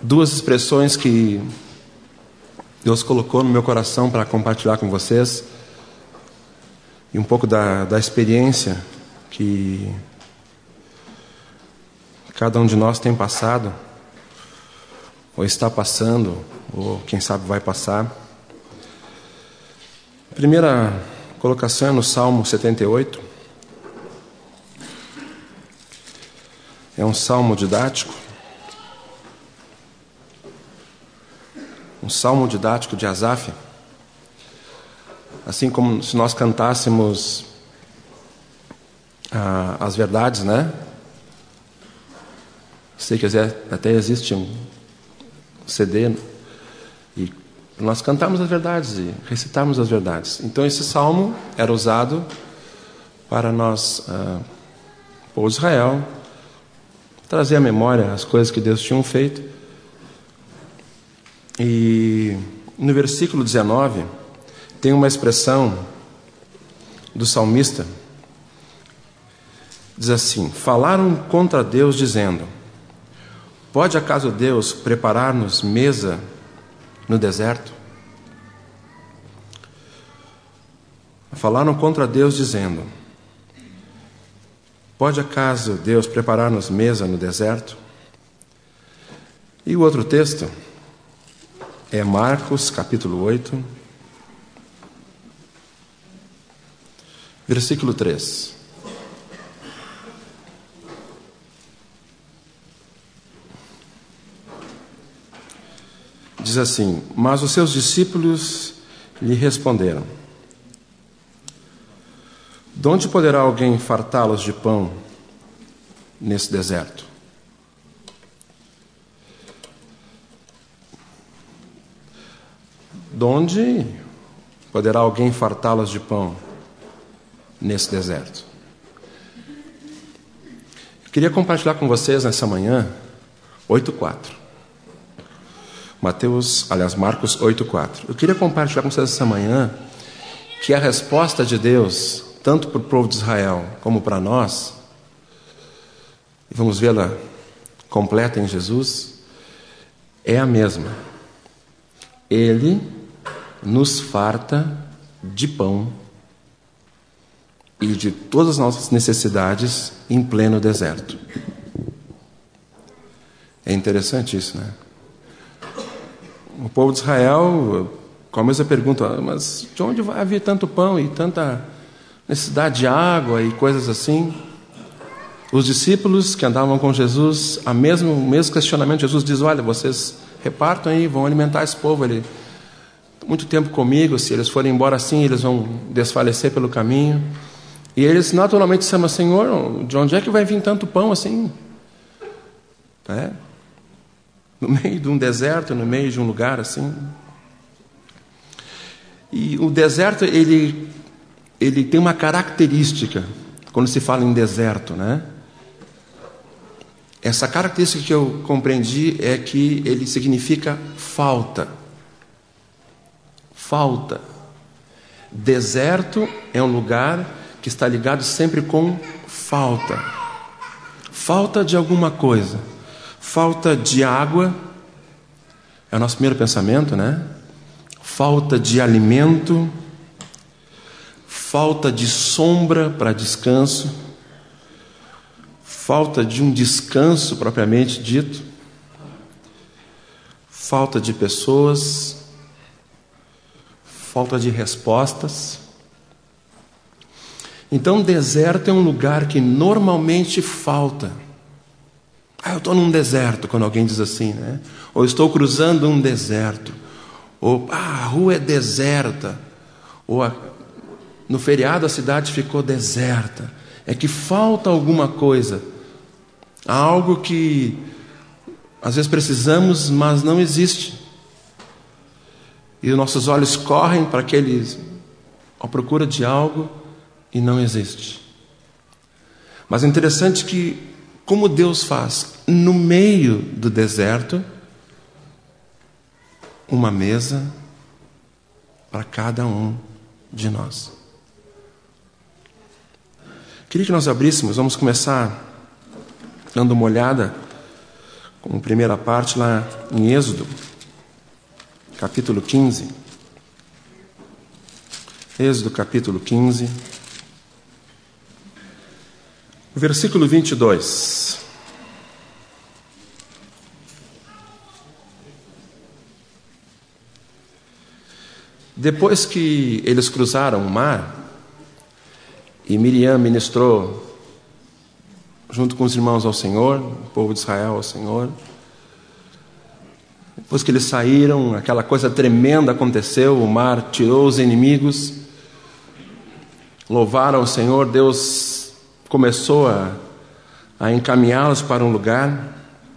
duas expressões que Deus colocou no meu coração para compartilhar com vocês, e um pouco da experiência que cada um de nós tem passado, ou está passando, ou quem sabe vai passar. A primeira colocação é no Salmo 78. É um salmo didático. Um salmo didático de Asaf. Assim como se nós cantássemos as verdades, né? Sei que até existe um CD e nós cantamos as verdades e recitamos as verdades. Então esse salmo era usado para nós, povo de Israel, trazer à memória as coisas que Deus tinha feito. E no versículo 19 tem uma expressão do salmista, diz assim: falaram contra Deus dizendo: pode acaso Deus preparar-nos mesa no deserto? Falaram contra Deus dizendo: pode acaso Deus preparar-nos mesa no deserto? E o outro texto é Marcos capítulo 8, versículo 3. Diz assim: mas os seus discípulos lhe responderam: de onde poderá alguém fartá-los de pão nesse deserto? De onde poderá alguém fartá-los de pão nesse deserto? Eu queria compartilhar com vocês nessa manhã 8:4. Marcos 8:4. Eu queria compartilhar com vocês essa manhã que a resposta de Deus, tanto para o povo de Israel como para nós, e vamos vê-la completa em Jesus, é a mesma. Ele nos farta de pão e de todas as nossas necessidades em pleno deserto. É interessante isso, né? O povo de Israel com a mesma pergunta: mas de onde vai haver tanto pão e tanta necessidade de água e coisas assim? Os discípulos que andavam com Jesus, o mesmo questionamento. Jesus diz: olha, vocês repartam aí, vão alimentar esse povo. Ele muito tempo comigo, se eles forem embora assim, eles vão desfalecer pelo caminho. E eles naturalmente disseram: Senhor, de onde é que vai vir tanto pão assim? No meio de um deserto, no meio de um lugar assim. E o deserto, ele tem uma característica, quando se fala em deserto, né? Essa característica que eu compreendi é que ele significa falta. Falta. Deserto é um lugar que está ligado sempre com falta. Falta de alguma coisa. Falta de água, é o nosso primeiro pensamento, né? Falta de alimento, falta de sombra para descanso, falta de um descanso propriamente dito, falta de pessoas, falta de respostas. Então, deserto é um lugar que normalmente falta. Eu estou num deserto, quando alguém diz assim, né? Ou estou cruzando um deserto. Ou, a rua é deserta. Ou, no feriado a cidade ficou deserta. É que falta alguma coisa. Há algo que, às vezes, precisamos, mas não existe. E os nossos olhos correm para aqueles, à procura de algo, e não existe. Mas é interessante que, como Deus faz no meio do deserto uma mesa para cada um de nós. Queria que nós abríssemos, vamos começar dando uma olhada como primeira parte lá em Êxodo, capítulo 15. Êxodo, capítulo 15, versículo 22. Depois que eles cruzaram o mar, e Miriam ministrou junto com os irmãos ao Senhor, o povo de Israel ao Senhor. Depois que eles saíram, aquela coisa tremenda aconteceu, o mar tirou os inimigos, louvaram o Senhor, Deus começou a encaminhá-los para um lugar.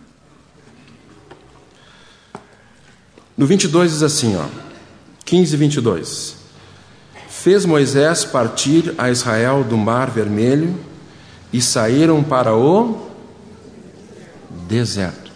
No 22 diz assim, 15, 22. Fez Moisés partir a Israel do Mar Vermelho e saíram para o deserto.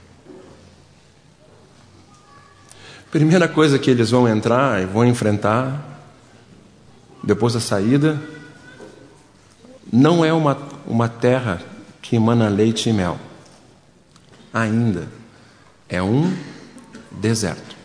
Primeira coisa que eles vão entrar e vão enfrentar depois da saída não é uma terra que emana leite e mel. Ainda é um deserto.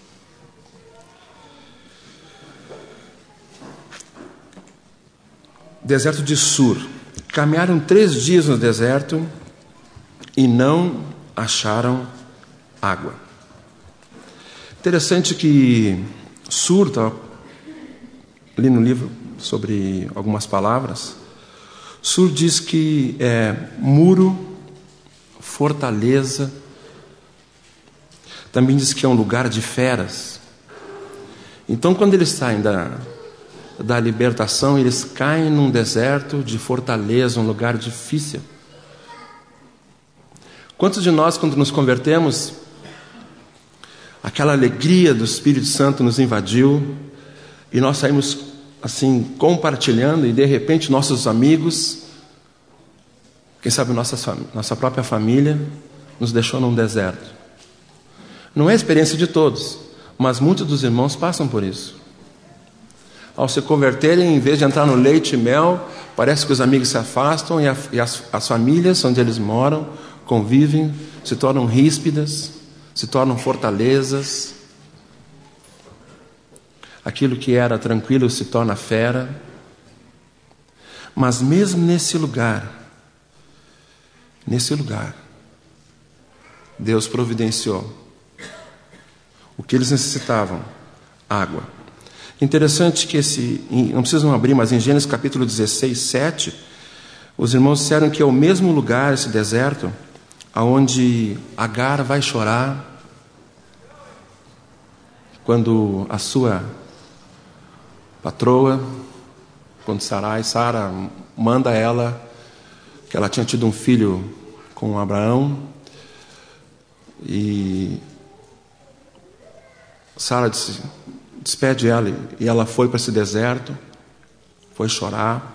Deserto de Sur. Caminharam 3 dias no deserto e não acharam água. Interessante que Sur, li no livro sobre algumas palavras, Sur diz que é muro, fortaleza, também diz que é um lugar de feras. Então, quando eles saem da libertação, eles caem num deserto de fortaleza, um lugar difícil. Quantos de nós, quando nos convertemos, aquela alegria do Espírito Santo nos invadiu e nós saímos assim compartilhando e de repente nossos amigos, quem sabe nossa própria família, nos deixou num deserto. Não é a experiência de todos, mas muitos dos irmãos passam por isso. Ao se converterem, em vez de entrar no leite e mel, parece que os amigos se afastam e as famílias onde eles moram, convivem, se tornam ríspidas, se tornam fortalezas. Aquilo que era tranquilo se torna fera. Mas mesmo nesse lugar, Deus providenciou o que eles necessitavam: água. Interessante que não precisam abrir, mas em Gênesis capítulo 16, 7, os irmãos disseram que é o mesmo lugar, esse deserto, aonde Agar vai chorar quando a sua patroa, quando Sara manda ela, que ela tinha tido um filho com Abraão, e Sara despede ela e ela foi para esse deserto, foi chorar.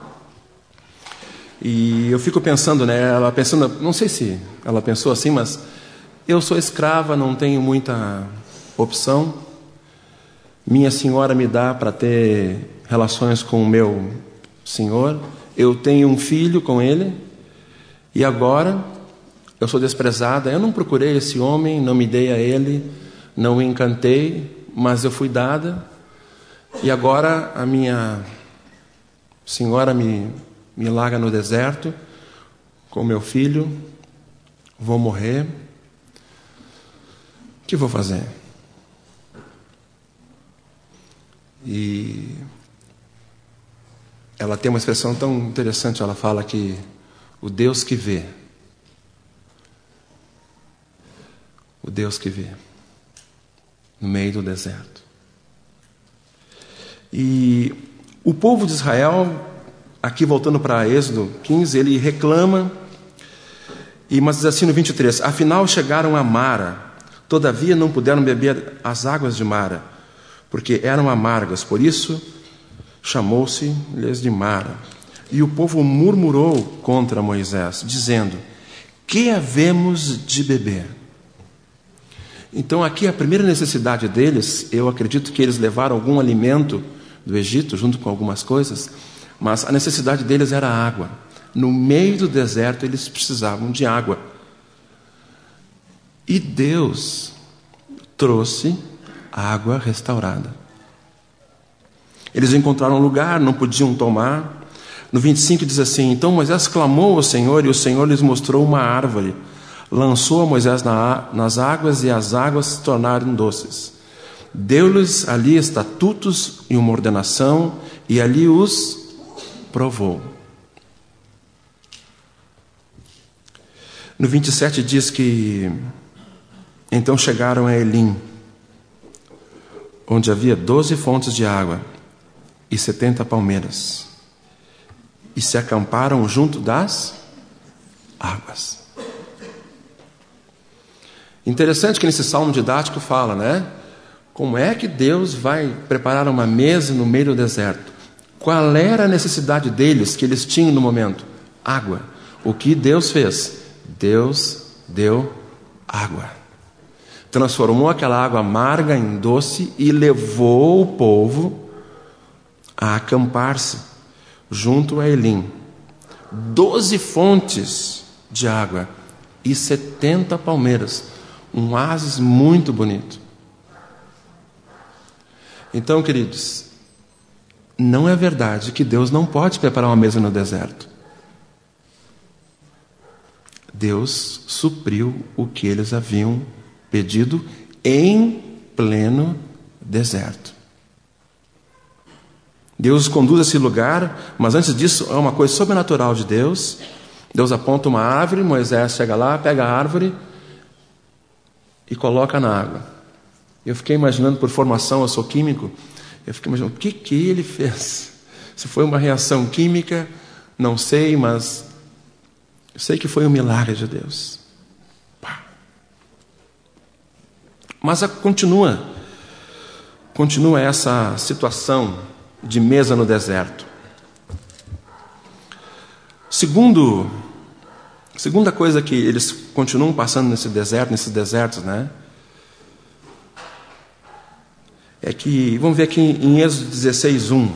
E eu fico pensando, ela pensando, não sei se ela pensou assim, mas eu sou escrava, não tenho muita opção. Minha senhora me dá para ter relações com o meu senhor. Eu tenho um filho com ele e agora eu sou desprezada. Eu não procurei esse homem, não me dei a ele, não o encantei, mas eu fui dada, e agora a minha senhora me larga no deserto com meu filho, vou morrer. O que vou fazer? E ela tem uma expressão tão interessante, ela fala que o Deus que vê, no meio do deserto. E o povo de Israel, aqui voltando para Êxodo 15, ele reclama, mas diz assim no 23, afinal chegaram a Mara, todavia não puderam beber as águas de Mara, porque eram amargas, por isso chamou-se-lhes de Mara. E o povo murmurou contra Moisés, dizendo, que havemos de beber? Então aqui a primeira necessidade deles, eu acredito que eles levaram algum alimento do Egito, junto com algumas coisas, mas a necessidade deles era água. No meio do deserto eles precisavam de água. E Deus trouxe água restaurada. Eles encontraram um lugar, não podiam tomar. No 25 diz assim: então Moisés clamou ao Senhor, e o Senhor lhes mostrou uma árvore. Lançou a Moisés nas águas, e as águas se tornaram doces. Deu-lhes ali estatutos e uma ordenação, e ali os provou. No 27 diz que então chegaram a Elim, onde havia 12 fontes de água e 70 palmeiras, e se acamparam junto das águas. Interessante que nesse salmo didático fala, né? Como é que Deus vai preparar uma mesa no meio do deserto? Qual era a necessidade deles, que eles tinham no momento? Água. O que Deus fez? Deus deu água. Transformou aquela água amarga em doce e levou o povo a acampar-se junto a Elim. 12 fontes de água e 70 palmeiras. Um oásis muito bonito. Então, queridos, não é verdade que Deus não pode preparar uma mesa no deserto. Deus supriu o que eles haviam pedido em pleno deserto. Deus conduz a esse lugar, mas antes disso é uma coisa sobrenatural de Deus. Deus aponta uma árvore, Moisés chega lá, pega a árvore e coloca na água. Eu fiquei imaginando, por formação, eu sou químico, eu fiquei imaginando o que ele fez. Se foi uma reação química, não sei, mas eu sei que foi um milagre de Deus. Mas continua essa situação de mesa no deserto. Segunda coisa que eles continuam passando nesses desertos, né? É que, vamos ver aqui em Êxodo 16:1.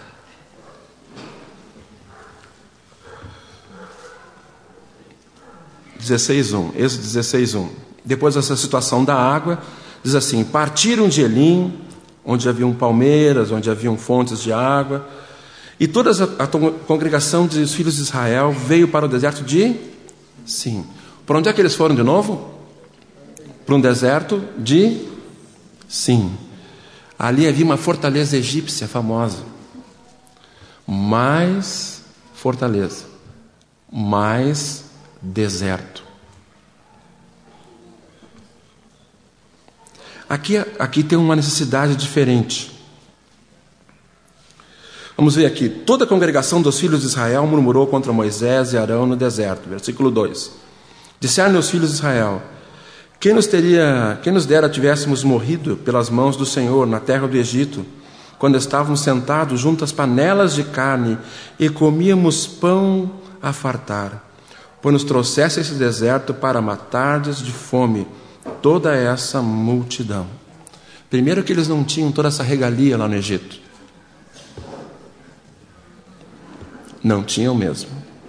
Êxodo 16:1. Depois dessa situação da água, diz assim: partiram de Elim, onde haviam palmeiras, onde haviam fontes de água, e toda a congregação dos filhos de Israel veio para o deserto de Sim. Para onde é que eles foram de novo? Para um deserto de Sim. Ali havia uma fortaleza egípcia famosa. Mais fortaleza, mais deserto. Aqui tem uma necessidade diferente. Vamos ver aqui. Toda a congregação dos filhos de Israel murmurou contra Moisés e Arão no deserto. Versículo 2. Disseram os filhos de Israel: quem nos dera tivéssemos morrido pelas mãos do Senhor na terra do Egito, quando estávamos sentados junto às panelas de carne e comíamos pão a fartar, pois nos trouxesse esse deserto para matardes de fome toda essa multidão. Primeiro que eles não tinham toda essa regalia lá no Egito. Não tinham mesmo.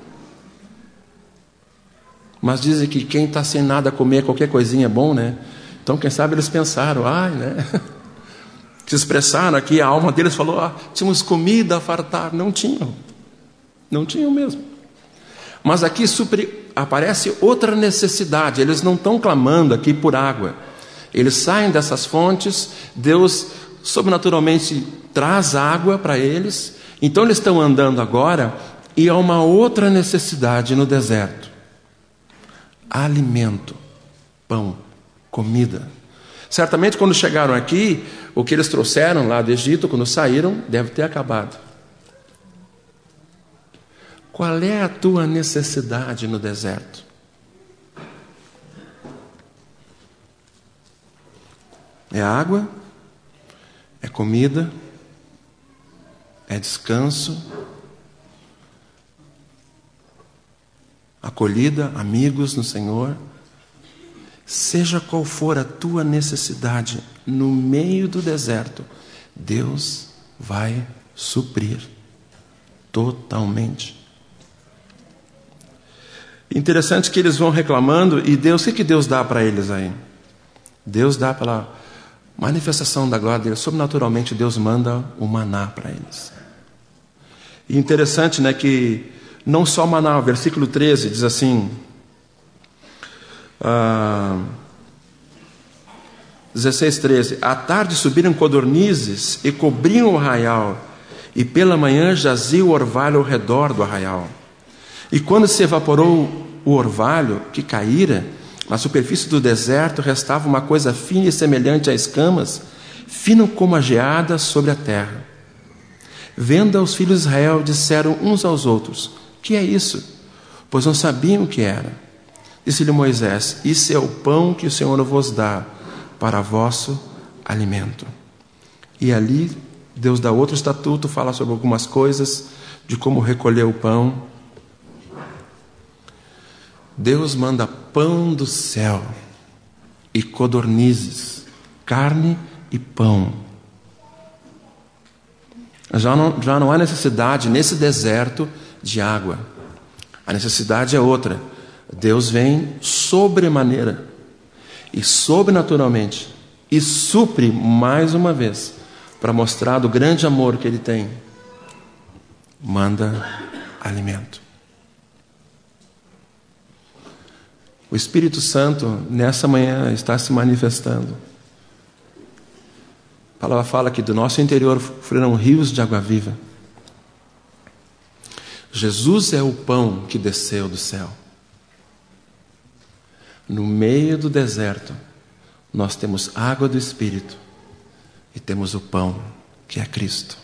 Mas dizem que quem está sem nada a comer, qualquer coisinha é bom, né? Então, quem sabe eles pensaram, né? Se expressaram aqui, a alma deles falou, tínhamos comida a fartar. Não tinham. Não tinham mesmo. Mas aqui aparece outra necessidade. Eles não estão clamando aqui por água. Eles saem dessas fontes, Deus sobrenaturalmente traz água para eles. Então eles estão andando agora e há uma outra necessidade no deserto. Alimento, pão, comida. Certamente quando chegaram aqui, o que eles trouxeram lá do Egito, quando saíram, deve ter acabado. Qual é a tua necessidade no deserto? É água? É comida? É descanso? Acolhida, amigos no Senhor? Seja qual for a tua necessidade no meio do deserto, Deus vai suprir totalmente. Interessante que eles vão reclamando, e Deus, o que Deus dá para eles aí? Deus dá pela manifestação da glória dele. Sobrenaturalmente, Deus manda o maná para eles. E interessante, né, que não só maná, o versículo 13 diz assim, 16:13, à tarde subiram codornizes e cobriam o arraial, e pela manhã jazia o orvalho ao redor do arraial. E quando se evaporou o orvalho que caíra, na superfície do deserto restava uma coisa fina e semelhante a escamas, fina como a geada sobre a terra. Vendo os filhos de Israel, disseram uns aos outros, que é isso? Pois não sabiam o que era. Disse-lhe Moisés, isso é o pão que o Senhor vos dá para vosso alimento. E ali Deus dá outro estatuto, fala sobre algumas coisas, de como recolher o pão. Deus manda pão do céu e codornizes, carne e pão. Já não há necessidade nesse deserto de água. A necessidade é outra. Deus vem sobremaneira e sobrenaturalmente e supre mais uma vez para mostrar do grande amor que Ele tem. Manda alimento. O Espírito Santo nessa manhã está se manifestando. A palavra fala que do nosso interior fluirão rios de água viva. Jesus é o pão que desceu do céu. No meio do deserto, nós temos água do Espírito e temos o pão, que é Cristo.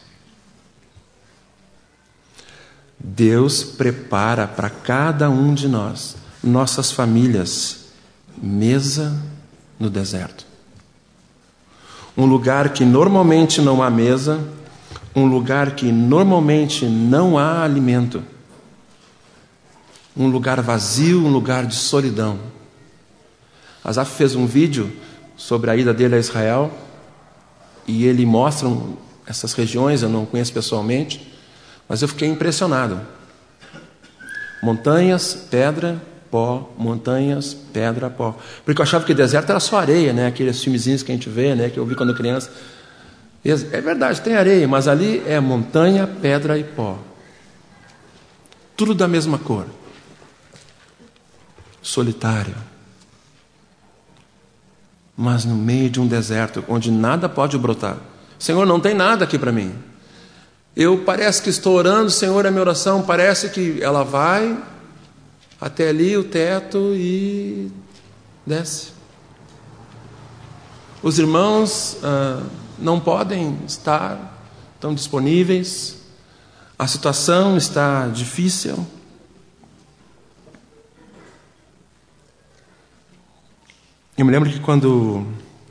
Deus prepara para cada um de nós, nossas famílias, mesa no deserto. Um lugar que normalmente não há mesa, um lugar que normalmente não há alimento, um lugar vazio, um lugar de solidão. Asaf fez um vídeo sobre a ida dele a Israel e ele mostra essas regiões, eu não conheço pessoalmente, mas eu fiquei impressionado. Montanhas, pedra, pó, montanhas, pedra, pó. Porque eu achava que deserto era só areia, né? Aqueles filmezinhos que a gente vê, né? Que eu vi quando criança. É verdade, tem areia, mas ali é montanha, pedra e pó. Tudo da mesma cor. Solitário. Mas no meio de um deserto, onde nada pode brotar. Senhor, não tem nada aqui para mim. Parece que estou orando, Senhor, a minha oração parece que ela vai até ali o teto e desce. Os irmãos não podem estar tão disponíveis. A situação está difícil. Eu me lembro que quando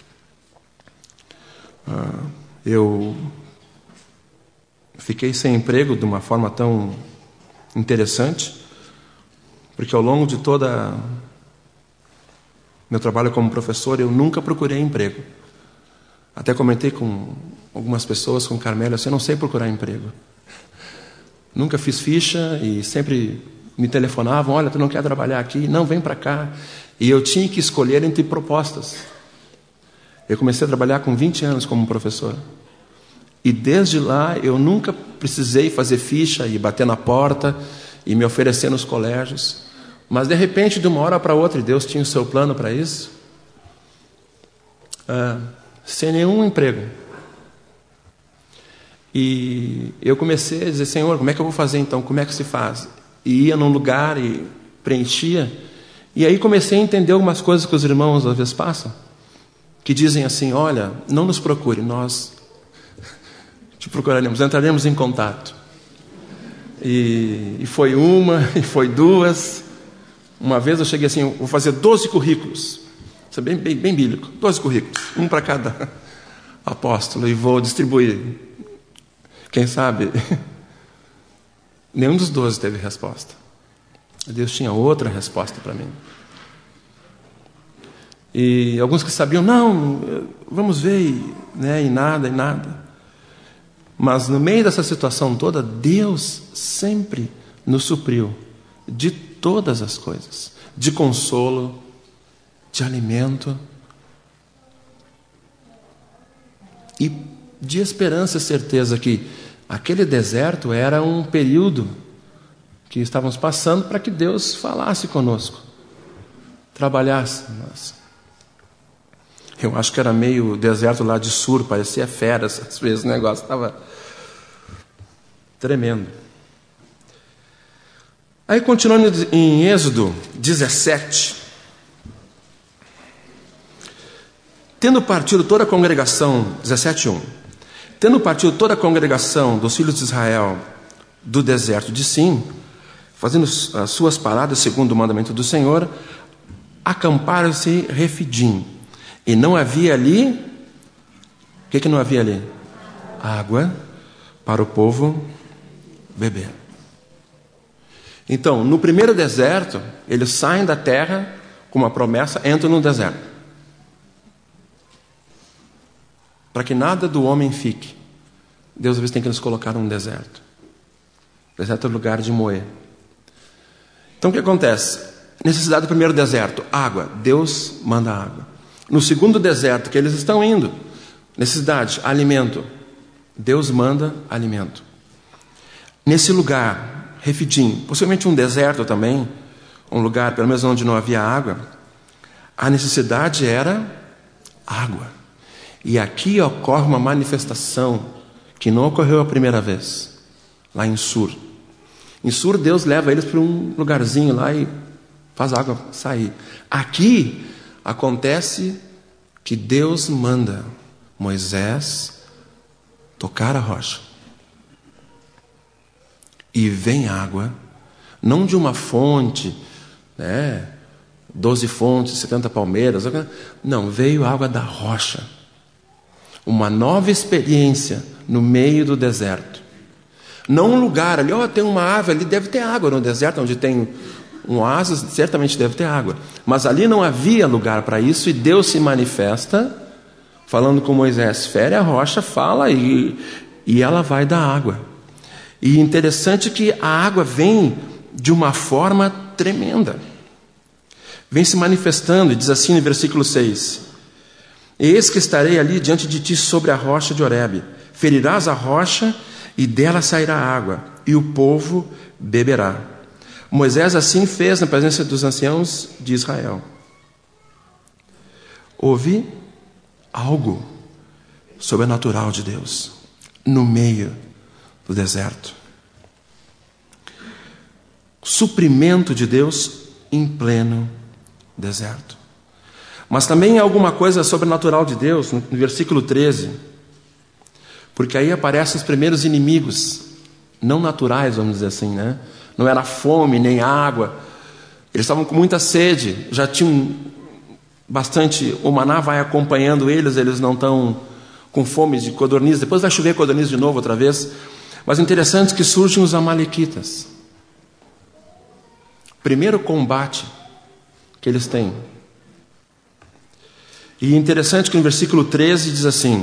eu fiquei sem emprego de uma forma tão interessante, porque ao longo de toda meu trabalho como professor, eu nunca procurei emprego. Até comentei com algumas pessoas, com Carmélia, eu não sei procurar emprego. Nunca fiz ficha e sempre me telefonavam, olha, tu não quer trabalhar aqui? Não, vem para cá. E eu tinha que escolher entre propostas. Eu comecei a trabalhar com 20 anos como professor. E desde lá eu nunca precisei fazer ficha e bater na porta e me oferecer nos colégios. Mas de repente, de uma hora para outra, e Deus tinha o seu plano para isso, sem nenhum emprego. E eu comecei a dizer, Senhor, como é que eu vou fazer então? Como é que se faz? E ia num lugar e preenchia. E aí comecei a entender algumas coisas que os irmãos às vezes passam, que dizem assim, olha, não nos procure, nós te procuraremos, entraremos em contato. E foi uma, e foi duas. Uma vez eu cheguei assim, vou fazer 12 currículos. Isso é bem bíblico. 12 currículos, um para cada apóstolo, e vou distribuir. Quem sabe, nenhum dos 12 teve resposta. Deus tinha outra resposta para mim. E alguns que sabiam, não, vamos ver, né, e nada. Mas no meio dessa situação toda, Deus sempre nos supriu de todas as coisas, de consolo, de alimento e de esperança e certeza que aquele deserto era um período que estávamos passando para que Deus falasse conosco, trabalhasse em nós. Eu acho que era meio deserto lá de Sur, parecia feras, às vezes o negócio estava tremendo. Aí continuando em Êxodo 17, tendo partido toda a congregação, 17:1, tendo partido toda a congregação dos filhos de Israel do deserto de Sim, fazendo as suas paradas segundo o mandamento do Senhor, acamparam-se em Refidim. E não havia ali, o que não havia ali? Água para o povo beber. Então, no primeiro deserto, eles saem da terra com uma promessa, entram no deserto. Para que nada do homem fique, Deus às vezes tem que nos colocar num deserto. Deserto é lugar de moer. Então o que acontece? Necessidade do primeiro deserto, água. Deus manda água. No segundo deserto que eles estão indo, necessidade, alimento. Deus manda alimento. Nesse lugar, Refidim, possivelmente um deserto também, um lugar pelo menos onde não havia água, a necessidade era água. E aqui ocorre uma manifestação que não ocorreu a primeira vez, lá em Sur. Em Sur, Deus leva eles para um lugarzinho lá e faz a água sair. Aqui acontece que Deus manda Moisés tocar a rocha. E vem água, não de uma fonte, 12 fontes, 70 palmeiras. Não, veio água da rocha. Uma nova experiência no meio do deserto. Não um lugar ali, tem uma árvore ali, deve ter água no deserto, onde tem um oásis, certamente deve ter água. Mas ali não havia lugar para isso e Deus se manifesta, falando com Moisés, fere a rocha, fala e ela vai dar água. E interessante que a água vem de uma forma tremenda. Vem se manifestando, e diz assim no versículo 6: eis que estarei ali diante de ti sobre a rocha de Horebe. Ferirás a rocha e dela sairá água, e o povo beberá. Moisés assim fez na presença dos anciãos de Israel. Houve algo sobrenatural de Deus no meio do deserto. Suprimento de Deus em pleno deserto. Mas também alguma coisa sobrenatural de Deus no versículo 13. Porque aí aparecem os primeiros inimigos, não naturais, vamos dizer assim, né? Não era fome, nem água. Eles estavam com muita sede, já tinham bastante, o maná vai acompanhando eles não estão com fome de codorniz. Depois vai chover codorniz de novo outra vez. Mas o interessante é que surgem os amalequitas. Primeiro combate que eles têm. E interessante que no versículo 13 diz assim: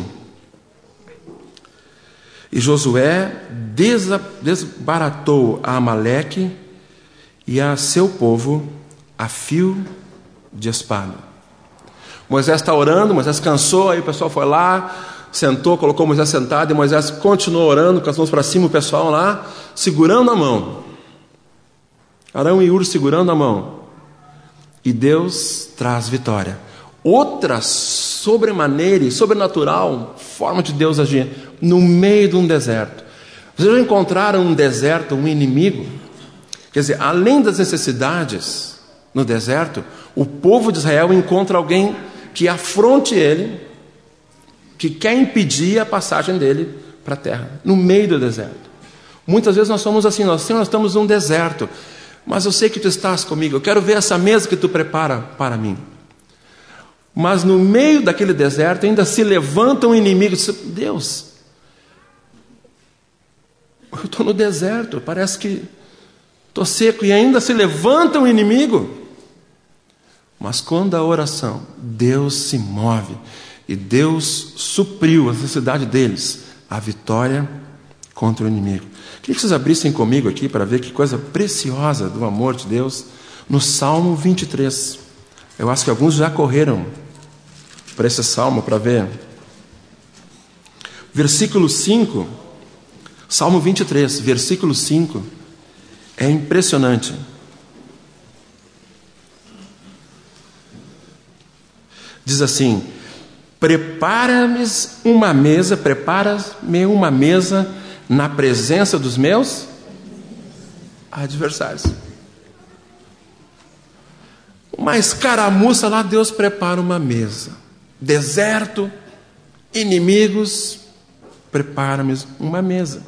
e Josué desbaratou a Amaleque e a seu povo a fio de espada. Moisés está orando, Moisés cansou, aí o pessoal foi lá, sentou, colocou Moisés sentado, e Moisés continuou orando, com as mãos para cima, o pessoal lá, segurando a mão. Arão e Ur segurando a mão. E Deus traz vitória. Outra sobremaneira e sobrenatural forma de Deus agir no meio de um deserto. Vocês já encontraram um deserto, um inimigo? Quer dizer, além das necessidades no deserto, o povo de Israel encontra alguém que afronte ele, que quer impedir a passagem dele para a terra, no meio do deserto. Muitas vezes nós somos assim, nós estamos num deserto, mas eu sei que tu estás comigo, eu quero ver essa mesa que tu prepara para mim. Mas no meio daquele deserto ainda se levanta um inimigo. Deus, eu estou no deserto, parece que estou seco e ainda se levanta um inimigo. Mas quando a oração, Deus se move e Deus supriu a necessidade deles, a vitória contra o inimigo. Queria que vocês abrissem comigo aqui para ver que coisa preciosa do amor de Deus no Salmo 23. Eu acho que alguns já correram para esse salmo para ver. Versículo 5, Salmo 23, versículo 5, é impressionante. Diz assim: prepara-me uma mesa na presença dos meus adversários. Uma escaramuça lá, Deus prepara uma mesa. Deserto, inimigos, prepara-me uma mesa.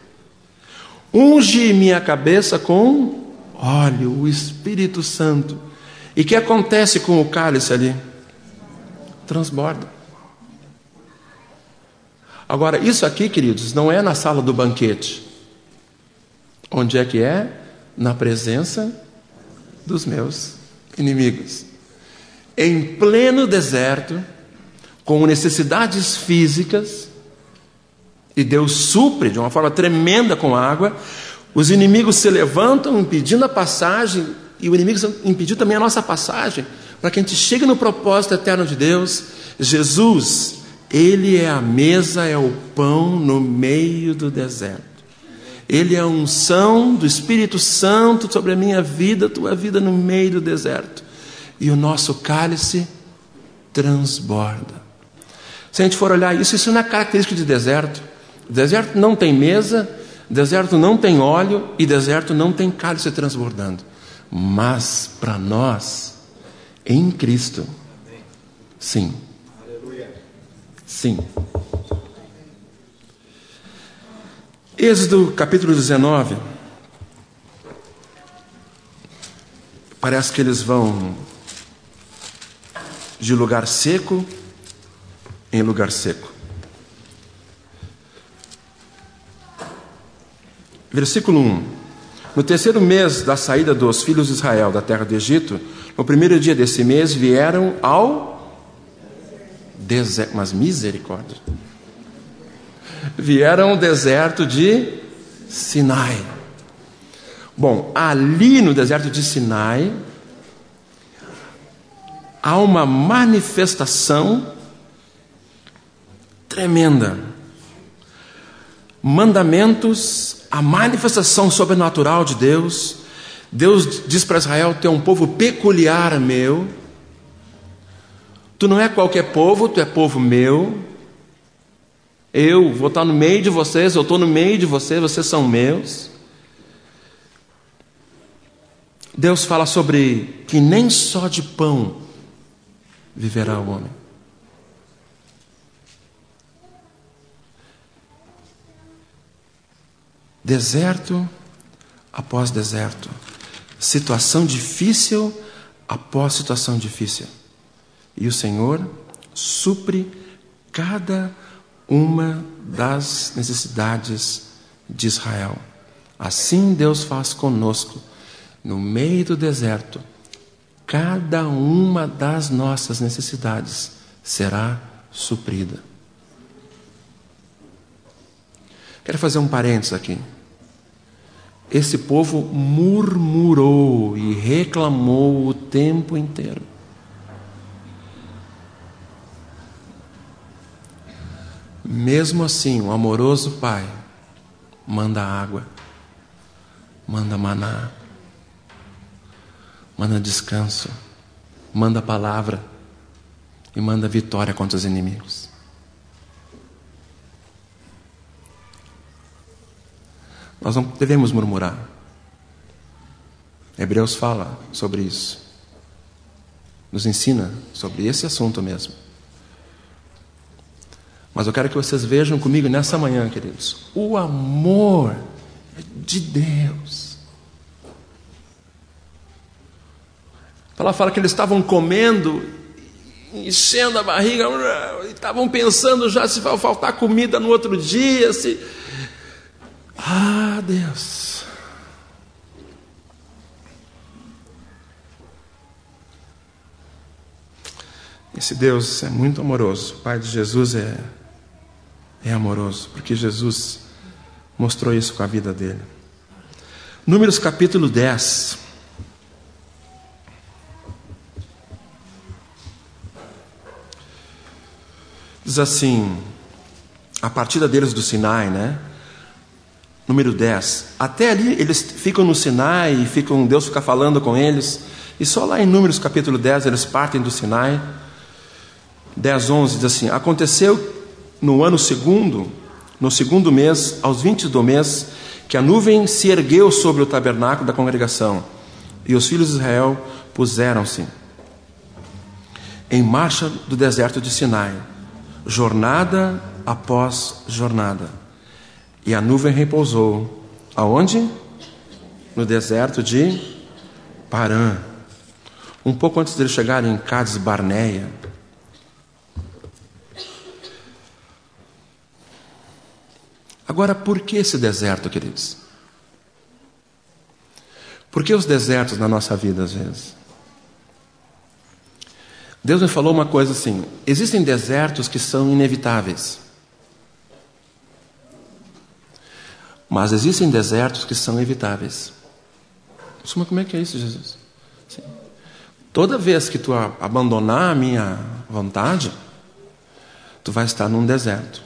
Unge minha cabeça com óleo, o Espírito Santo. E o que acontece com o cálice ali? Transborda. Agora, isso aqui, queridos, não é na sala do banquete. Onde é que é? Na presença dos meus inimigos. Em pleno deserto, com necessidades físicas, e Deus supre de uma forma tremenda com água, os inimigos se levantam impedindo a passagem, e o inimigo impediu também a nossa passagem, para que a gente chegue no propósito eterno de Deus. Jesus, Ele é a mesa, é o pão no meio do deserto. Ele é a unção do Espírito Santo sobre a minha vida, tua vida no meio do deserto. E o nosso cálice transborda. Se a gente for olhar isso não é característica de deserto. Deserto não tem mesa, deserto não tem óleo e deserto não tem cálice transbordando. Mas para nós, em Cristo, sim. Sim. Êxodo capítulo 19. Parece que eles vão de lugar seco em lugar seco. Versículo 1. No terceiro mês da saída dos filhos de Israel da terra do Egito, no primeiro dia desse mês, vieram ao deserto. Mas misericórdia. Vieram ao deserto de Sinai. Bom, ali no deserto de Sinai, há uma manifestação tremenda. Mandamentos, a manifestação sobrenatural de Deus. Deus diz para Israel: tu é um povo peculiar meu. Tu não é qualquer povo, tu é povo meu. Eu vou estar no meio de vocês, eu estou no meio de vocês, vocês são meus. Deus fala sobre que nem só de pão viverá o homem. Deserto após deserto, situação difícil após situação difícil, e o Senhor supre cada uma das necessidades de Israel. Assim Deus faz conosco no meio do deserto. Cada uma das nossas necessidades será suprida. Quero fazer um parênteses aqui. Esse povo murmurou e reclamou o tempo inteiro. Mesmo assim, o amoroso Pai manda água, manda maná, manda descanso, manda palavra e manda vitória contra os inimigos. Nós não devemos murmurar. Hebreus fala sobre isso. Nos ensina sobre esse assunto mesmo. Mas eu quero que vocês vejam comigo nessa manhã, queridos, o amor de Deus. Ela fala que eles estavam comendo, enchendo a barriga, e estavam pensando já se vai faltar comida no outro dia, se... Ah, Deus. Esse Deus é muito amoroso. O Pai de Jesus é amoroso, porque Jesus mostrou isso com a vida dele. Números capítulo 10. Diz assim, a partida deles do Sinai, né? Número 10. Até ali eles ficam no Sinai e Deus fica falando com eles. E só lá em Números capítulo 10 eles partem do Sinai. 10:11 diz assim: aconteceu no ano segundo, no segundo mês, aos 20 do mês, que a nuvem se ergueu sobre o tabernáculo da congregação, e os filhos de Israel puseram-se em marcha do deserto de Sinai, jornada após jornada. E a nuvem repousou aonde? No deserto de Parã, um pouco antes de eles chegarem em Cádiz Barneia. Agora, por que esse deserto, queridos? Por que os desertos na nossa vida, às vezes? Deus me falou uma coisa assim: existem desertos que são inevitáveis, mas existem desertos que são evitáveis. Mas como é que é isso, Jesus? Sim. Toda vez que tu abandonar a minha vontade, tu vai estar num deserto.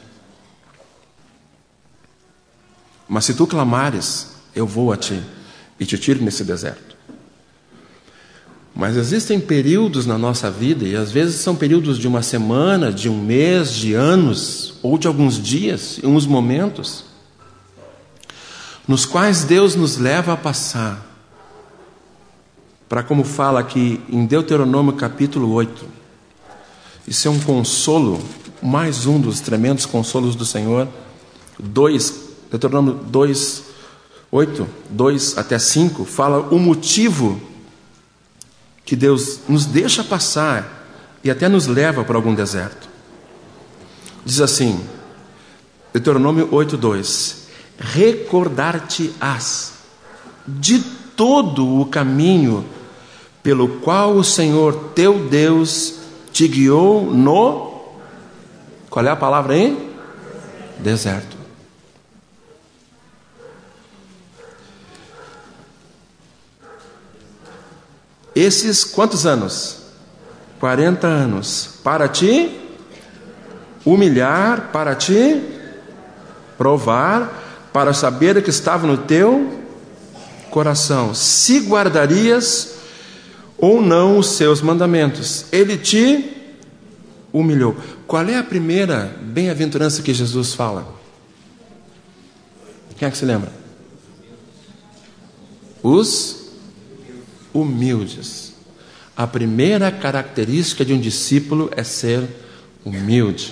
Mas se tu clamares, eu vou a ti e te tiro nesse deserto. Mas existem períodos na nossa vida, e às vezes são períodos de uma semana, de um mês, de anos, ou de alguns dias, em uns momentos, nos quais Deus nos leva a passar, para, como fala aqui em Deuteronômio capítulo 8, isso é um consolo, mais um dos tremendos consolos do Senhor. Deuteronômio 2, 8, 2 até 5, fala o motivo que Deus nos deixa passar e até nos leva para algum deserto. Diz assim, Deuteronômio 8, 2: recordar-te-ás de todo o caminho pelo qual o Senhor teu Deus te guiou no... Qual é a palavra aí? Deserto. Esses quantos anos? 40 anos. Para te humilhar, para te provar, para saber o que estava no teu coração, se guardarias ou não os seus mandamentos. Ele te humilhou. Qual é a primeira bem-aventurança que Jesus fala? Quem é que se lembra? Os humildes. A primeira característica de um discípulo é ser humilde.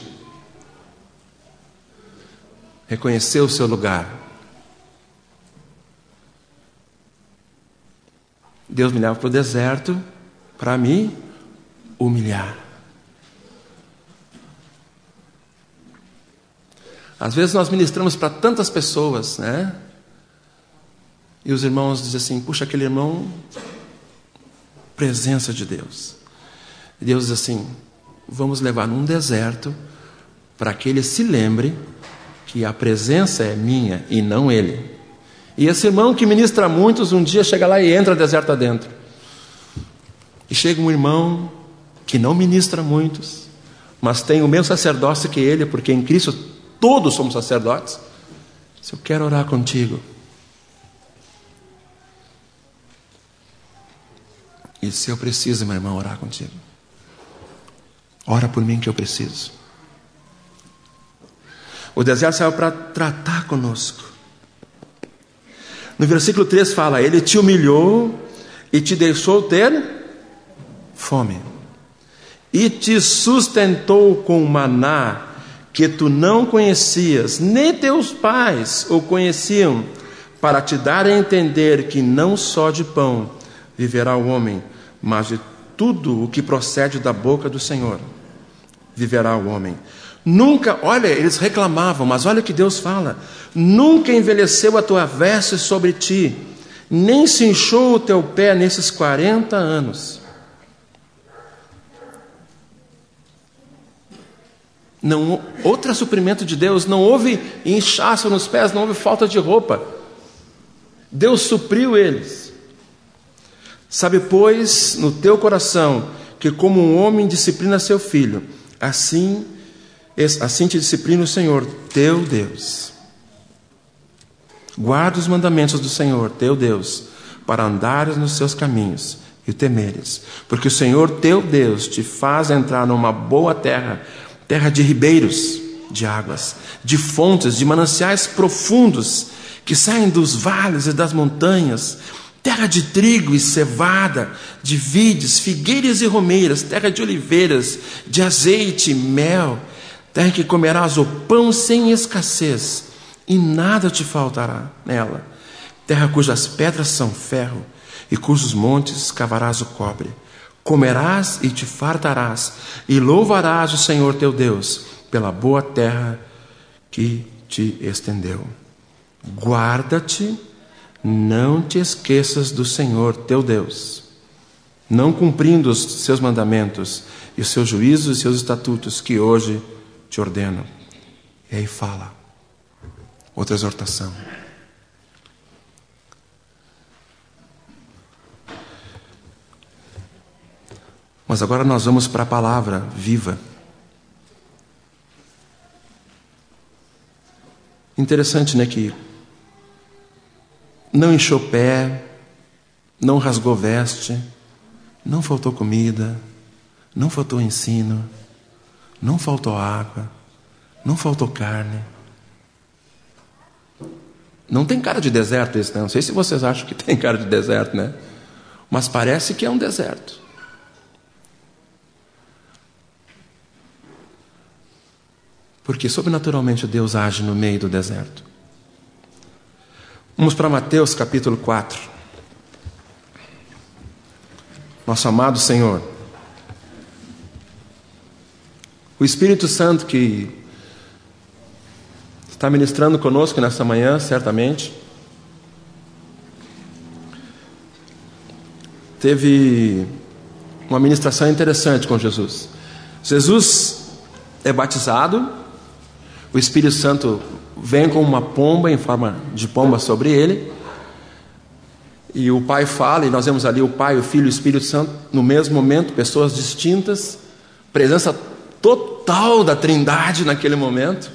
Reconhecer o seu lugar. Deus me leva para o deserto para me humilhar. Às vezes nós ministramos para tantas pessoas, né? E os irmãos dizem assim: puxa, aquele irmão, presença de Deus. E Deus diz assim: vamos levar num deserto para que ele se lembre que a presença é minha e não ele. E esse irmão que ministra muitos, um dia chega lá e entra deserto adentro. E chega um irmão que não ministra muitos, mas tem o mesmo sacerdócio que ele, porque em Cristo todos somos sacerdotes. Se eu quero orar contigo. E se eu preciso, meu irmão, orar contigo, ora por mim que eu preciso. O deserto saiu para tratar conosco. No versículo 3 fala: ele te humilhou e te deixou ter fome, e te sustentou com maná que tu não conhecias, nem teus pais o conheciam, para te dar a entender que não só de pão viverá o homem, mas de tudo o que procede da boca do Senhor viverá o homem. Nunca, olha, eles reclamavam, mas olha o que Deus fala: nunca envelheceu a tua veste sobre ti, nem se inchou o teu pé nesses 40 anos. Não, outro suprimento de Deus. Não houve inchaço nos pés, não houve falta de roupa. Deus supriu eles. Sabe, pois, no teu coração, que como um homem disciplina seu filho, assim te disciplina o Senhor, teu Deus. Guarda os mandamentos do Senhor, teu Deus, para andares nos seus caminhos e o temeres. Porque o Senhor, teu Deus, te faz entrar numa boa terra, terra de ribeiros, de águas, de fontes, de mananciais profundos, que saem dos vales e das montanhas, terra de trigo e cevada, de vides, figueiras e romeiras, terra de oliveiras, de azeite e mel, terra que comerás o pão sem escassez, e nada te faltará nela, terra cujas pedras são ferro, e cujos montes cavarás o cobre. Comerás e te fartarás, e louvarás o Senhor teu Deus, pela boa terra que te estendeu. Guarda-te, não te esqueças do Senhor teu Deus, não cumprindo os seus mandamentos, e os seus juízos e os seus estatutos, que hoje te ordeno. E aí fala, outra exortação. Mas agora nós vamos para a palavra viva. Interessante, né, que não inchou pé, não rasgou veste, não faltou comida, não faltou ensino, não faltou água, não faltou carne. Não tem cara de deserto esse, né? Não sei se vocês acham que tem cara de deserto, né? Mas parece que é um deserto. Porque sobrenaturalmente Deus age no meio do deserto. Vamos para Mateus capítulo 4. Nosso amado Senhor, o Espírito Santo que está ministrando conosco nesta manhã, certamente, teve uma ministração interessante com Jesus. Jesus é batizado, o Espírito Santo vem como uma pomba, em forma de pomba sobre ele, e o Pai fala, e nós vemos ali o Pai, o Filho e o Espírito Santo no mesmo momento, pessoas distintas, presença total da Trindade naquele momento,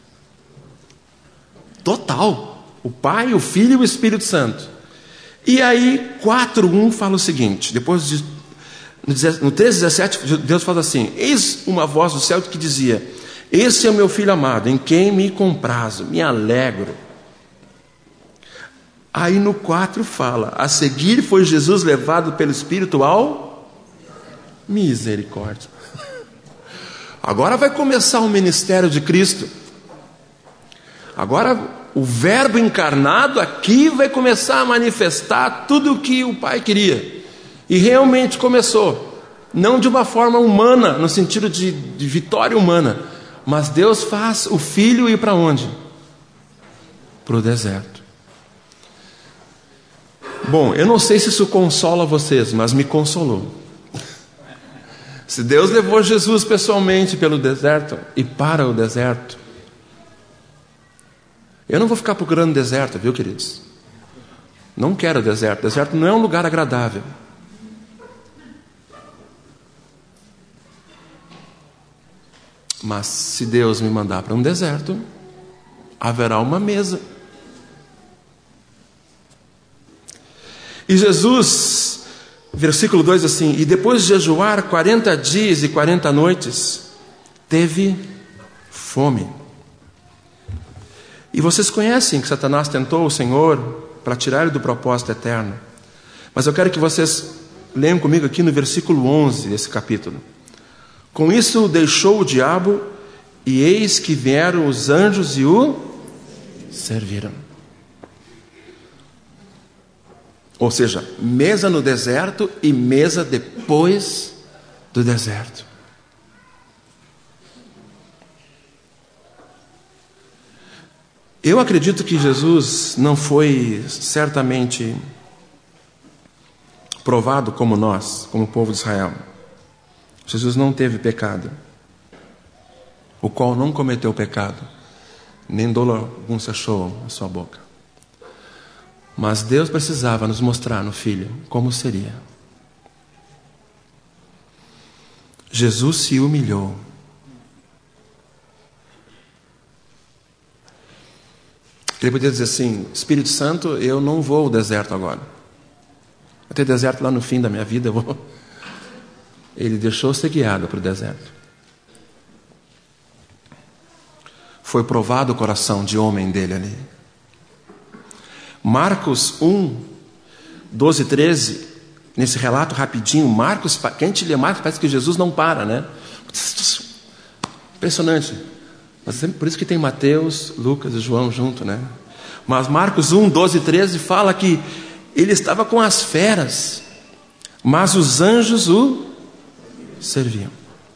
total, o Pai, o Filho e o Espírito Santo. E aí 4:1 fala o seguinte, depois no 3:17 Deus fala assim: eis uma voz do céu que dizia: esse é o meu Filho amado, em quem me comprazo, me alegro. Aí no 4 fala: a seguir foi Jesus levado pelo Espírito ao misericórdia. Agora vai começar o ministério de Cristo. Agora o Verbo encarnado aqui vai começar a manifestar tudo o que o Pai queria. E realmente começou. Não de uma forma humana, no sentido de vitória humana, mas Deus faz o Filho ir para onde? Para o deserto. Bom, eu não sei se isso consola vocês, mas me consolou. Se Deus levou Jesus pessoalmente pelo deserto e para o deserto, eu não vou ficar procurando deserto, viu, queridos? Não quero deserto. Deserto não é um lugar agradável. Mas se Deus me mandar para um deserto, haverá uma mesa. E Jesus, versículo 2 assim: e depois de jejuar 40 dias e 40 noites, teve fome. E vocês conhecem que Satanás tentou o Senhor para tirar ele do propósito eterno. Mas eu quero que vocês leiam comigo aqui no versículo 11 desse capítulo. Com isso deixou o diabo, e eis que vieram os anjos e o serviram. Ou seja, mesa no deserto e mesa depois do deserto. Eu acredito que Jesus não foi certamente provado como nós, como o povo de Israel. Jesus não teve pecado. o qual não cometeu pecado, nem dolo algum se achou a sua boca. Mas Deus precisava nos mostrar no Filho como seria. Jesus se humilhou. Ele podia dizer assim: Espírito Santo, eu não vou ao deserto agora. Vai ter deserto lá no fim da minha vida, eu vou. Ele deixou ser guiado para o deserto. Foi provado o coração de homem dele ali. Marcos 1, 12 e 13, nesse relato rapidinho, Marcos, quem a gente lê Marcos, parece que Jesus não para, né? Impressionante. Mas por isso que tem Mateus, Lucas e João junto, né? Mas Marcos 1, 12 e 13 fala que ele estava com as feras, mas os anjos o serviam.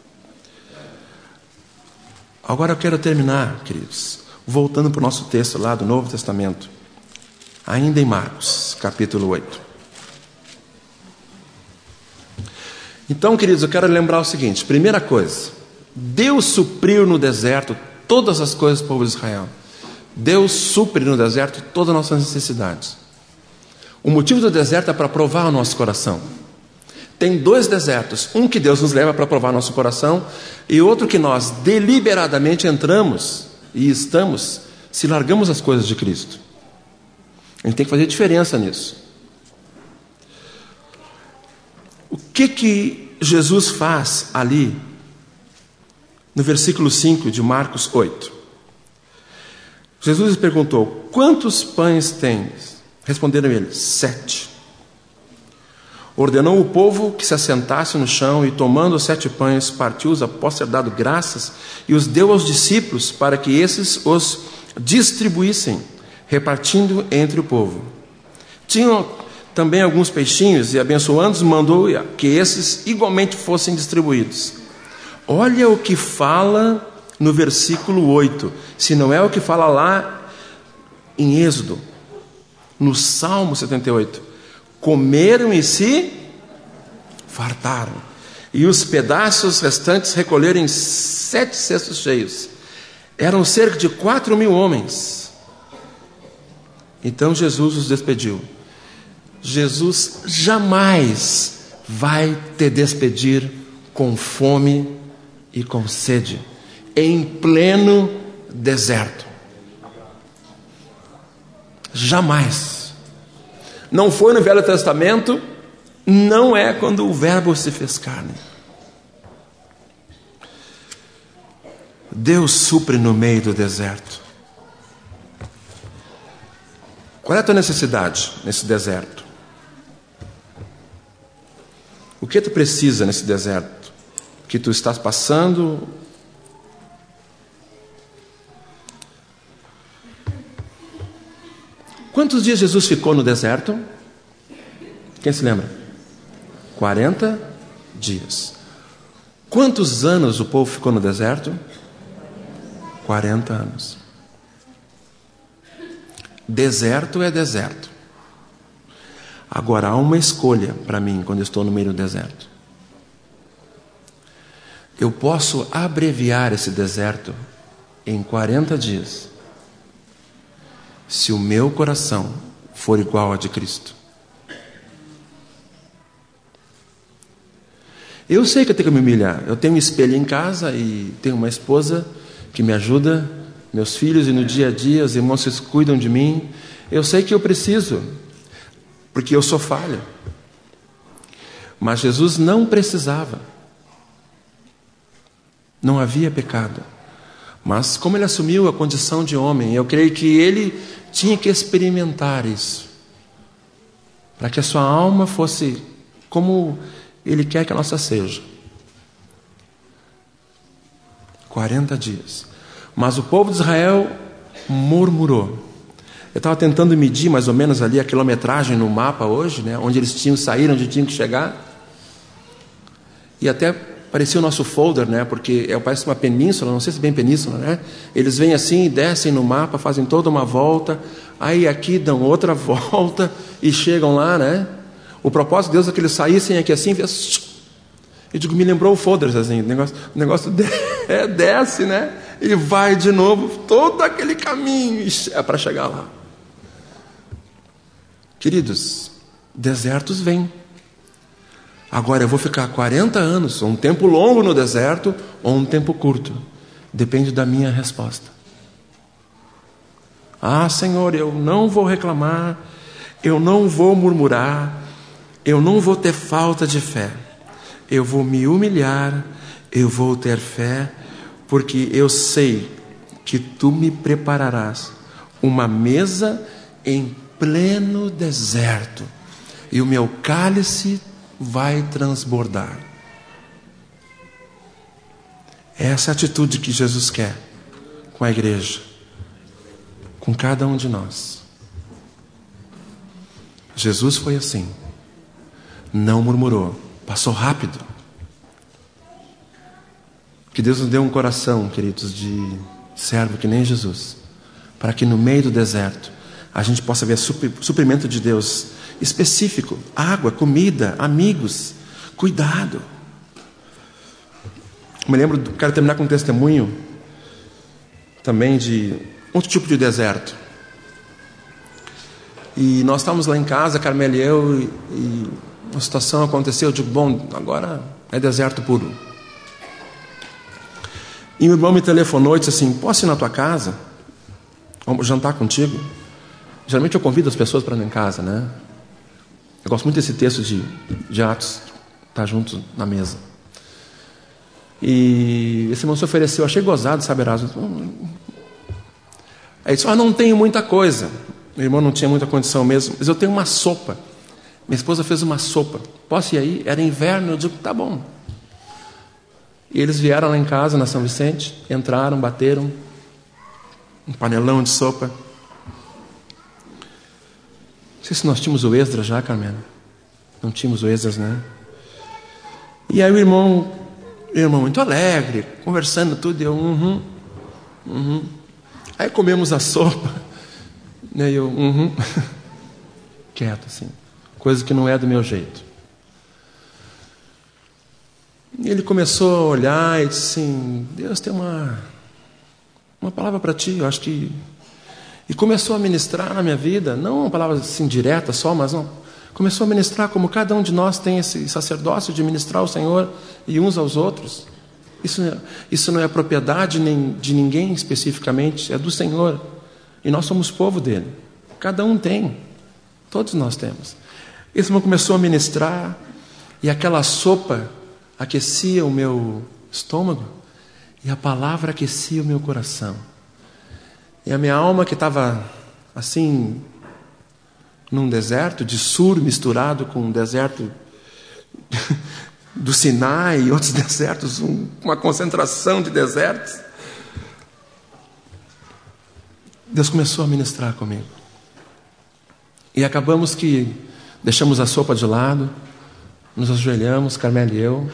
Agora eu quero terminar, queridos, voltando para o nosso texto lá do Novo Testamento, ainda em Marcos, capítulo 8. Então, queridos, eu quero lembrar o seguinte: primeira coisa, Deus supriu no deserto todas as coisas do povo de Israel. Deus supre no deserto todas as nossas necessidades. O motivo do deserto é para provar o nosso coração. Tem dois desertos, um que Deus nos leva para provar nosso coração, e outro que nós deliberadamente entramos e estamos, se largamos as coisas de Cristo. A gente tem que fazer diferença nisso. O que Jesus faz ali, no versículo 5 de Marcos 8? Jesus lhes perguntou: quantos pães tens? Responderam eles: 7. Ordenou o povo que se assentasse no chão, e tomando os 7 pães, partiu-os após ter dado graças, e os deu aos discípulos, para que esses os distribuíssem, repartindo entre o povo. Tinham também alguns peixinhos, e abençoando-os, mandou que esses igualmente fossem distribuídos. Olha o que fala no versículo 8, se não é o que fala lá em Êxodo, no Salmo 78. Comeram e se fartaram, e os pedaços restantes recolheram em 7 cestos cheios. Eram cerca de 4.000 homens. Então Jesus os despediu. Jesus jamais vai te despedir com fome e com sede, em pleno deserto. Jamais. Não foi no Velho Testamento, não é quando o Verbo se fez carne. Deus supre no meio do deserto. Qual é a tua necessidade nesse deserto? O que tu precisa nesse deserto? Que tu estás passando? Quantos dias Jesus ficou no deserto? Quem se lembra? 40 dias. Quantos anos o povo ficou no deserto? 40 anos. Deserto é deserto. Agora há uma escolha para mim quando eu estou no meio do deserto. Eu posso abreviar esse deserto em 40 dias, se o meu coração for igual ao de Cristo. Eu sei que eu tenho que me humilhar. Eu tenho um espelho em casa e tenho uma esposa que me ajuda, meus filhos, e no dia a dia os irmãos se cuidam de mim. Eu sei que eu preciso, porque eu sou falho. Mas Jesus não precisava. Não havia pecado. Mas como ele assumiu a condição de homem, eu creio que ele tinha que experimentar isso, para que a sua alma fosse como ele quer que a nossa seja. 40 dias. Mas o povo de Israel murmurou. Eu estava tentando medir mais ou menos ali a quilometragem no mapa hoje, né, onde eles tinham que sair, onde tinham que chegar. E até parecia o nosso folder, né, porque parece uma península, não sei se é bem península, né? Eles vêm assim, descem no mapa, fazem toda uma volta, aí aqui dão outra volta e chegam lá, né? O propósito de Deus é que eles saíssem aqui assim, eu digo, me lembrou o folder, assim, o negócio Desce, né? E vai de novo, todo aquele caminho é para chegar lá. Queridos, desertos vêm. Agora eu vou ficar 40 anos, um tempo longo no deserto, ou um tempo curto. Depende da minha resposta. Ah, Senhor, eu não vou reclamar, eu não vou murmurar, eu não vou ter falta de fé. Eu vou me humilhar, eu vou ter fé, porque eu sei que Tu me prepararás uma mesa em pleno deserto, e o meu cálice vai transbordar. Essa é a atitude que Jesus quer com a igreja, com cada um de nós. Jesus foi assim, não murmurou, passou rápido. Que Deus nos dê um coração, queridos, de servo que nem Jesus, para que no meio do deserto a gente possa ver suprimento de Deus específico, água, comida, amigos, cuidado. Me lembro, quero terminar com um testemunho também de outro tipo de deserto. E nós estávamos lá em casa, Carmela e eu, e uma situação aconteceu, eu digo, bom, agora é deserto puro. E meu irmão me telefonou e disse assim, posso ir na tua casa? Vamos jantar contigo? Geralmente eu convido as pessoas para ir em casa, né? Eu gosto muito desse texto de Atos, estar juntos na mesa. E esse irmão se ofereceu, eu achei gozado, sabe, Erasmo? Aí disse, não tenho muita coisa. Meu irmão não tinha muita condição mesmo, mas eu tenho uma sopa. Minha esposa fez uma sopa. Posso ir aí? Era inverno, eu digo, tá bom. E eles vieram lá em casa, na São Vicente, entraram, bateram um panelão de sopa. Não sei se nós tínhamos o Esdras já, Carmela. Não tínhamos o Esdras, né? E aí o irmão muito alegre, conversando tudo, e eu, Aí comemos a sopa, né? E eu, quieto assim, coisa que não é do meu jeito. E ele começou a olhar e disse assim, Deus tem uma palavra para ti, eu acho que... E começou a ministrar na minha vida, não uma palavra assim direta só, mas não. Começou a ministrar como cada um de nós tem esse sacerdócio de ministrar ao Senhor e uns aos outros. Isso não é propriedade nem de ninguém especificamente, é do Senhor. E nós somos povo dele. Cada um tem. Todos nós temos. Esse irmão começou a ministrar e aquela sopa aquecia o meu estômago e a palavra aquecia o meu coração. E a minha alma, que estava assim, num deserto de Sur misturado com um deserto do Sinai e outros desertos, uma concentração de desertos, Deus começou a ministrar comigo. E acabamos que deixamos a sopa de lado, nos ajoelhamos, Carmela e eu,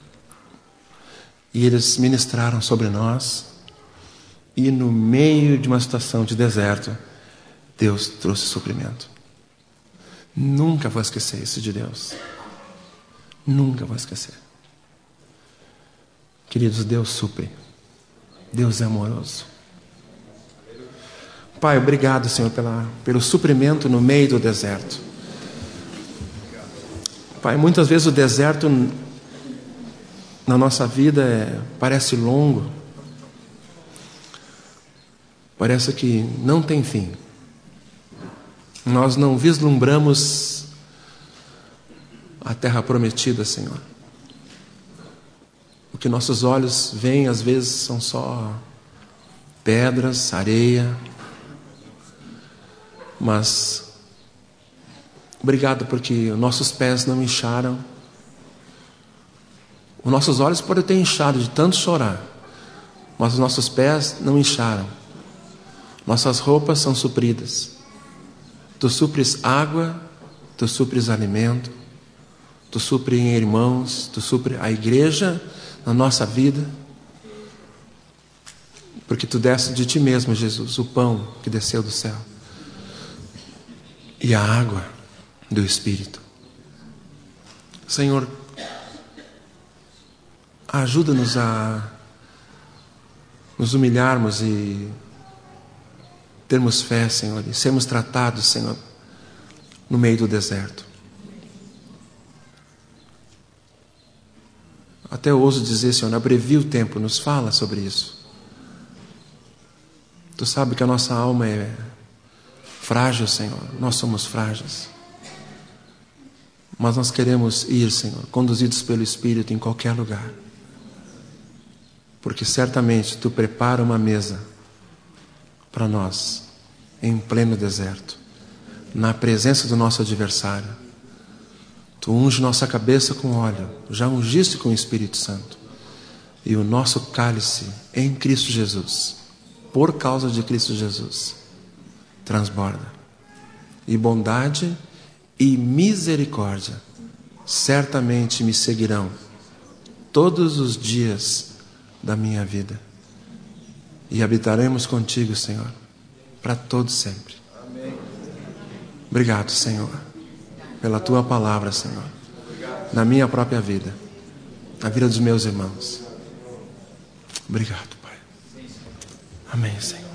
e eles ministraram sobre nós. E no meio de uma situação de deserto, Deus trouxe suprimento. Nunca vou esquecer isso de Deus. Nunca vou esquecer. Queridos, Deus supre. Deus é amoroso. Pai, obrigado, Senhor, pelo suprimento no meio do deserto. Pai, muitas vezes o deserto na nossa vida parece longo. Parece que não tem fim. Nós não vislumbramos a terra prometida, Senhor. O que nossos olhos veem às vezes são só pedras, areia. Mas obrigado porque nossos pés não incharam. Os nossos olhos podem ter inchado de tanto chorar, mas os nossos pés não incharam. Nossas roupas são supridas. Tu supres água, Tu supres alimento, Tu supres irmãos, Tu supres a igreja na nossa vida, porque Tu deste de Ti mesmo, Jesus, o pão que desceu do céu e a água do Espírito. Senhor, ajuda-nos a nos humilharmos e termos fé, Senhor, e sermos tratados, Senhor, no meio do deserto. Até eu ouso dizer, Senhor, abrevia o tempo, nos fala sobre isso. Tu sabes que a nossa alma é frágil, Senhor, nós somos frágeis. Mas nós queremos ir, Senhor, conduzidos pelo Espírito em qualquer lugar. Porque certamente Tu prepara uma mesa para nós, em pleno deserto, na presença do nosso adversário. Tu unge nossa cabeça com óleo, já ungiste com o Espírito Santo. E o nosso cálice em Cristo Jesus, por causa de Cristo Jesus, transborda. E bondade e misericórdia certamente me seguirão todos os dias da minha vida. E habitaremos contigo, Senhor, para todo sempre. Obrigado, Senhor, pela Tua palavra, Senhor, na minha própria vida, na vida dos meus irmãos. Obrigado, Pai. Amém, Senhor.